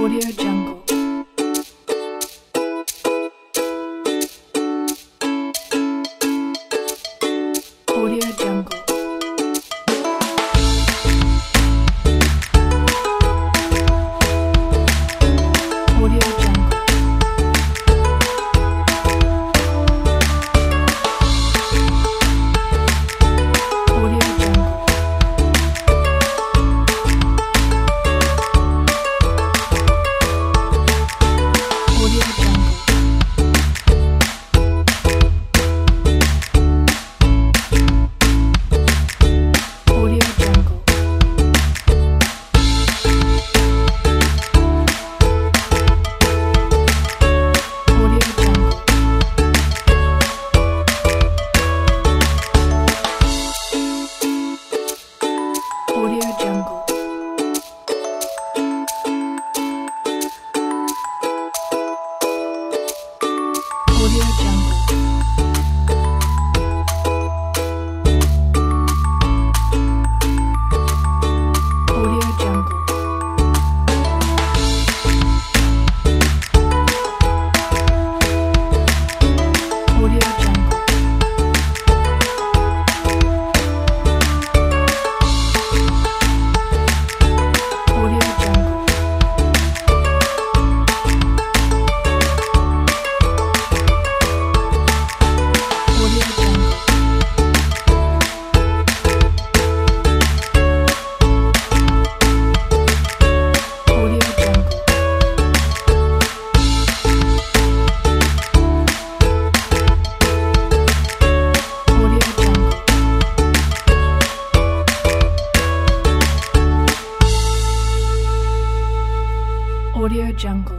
Audio Jungle. Audio Jungle. Audio Jungle. Audio Jungle. Audio Jungle. Audio Jungle. Audio Jungle. Audio Jungle. Audio Jungle. Audio Jungle. Audio Jungle. Audio Jungle. Audio Jungle. Audio Jungle. Audio Jungle. Audio Jungle.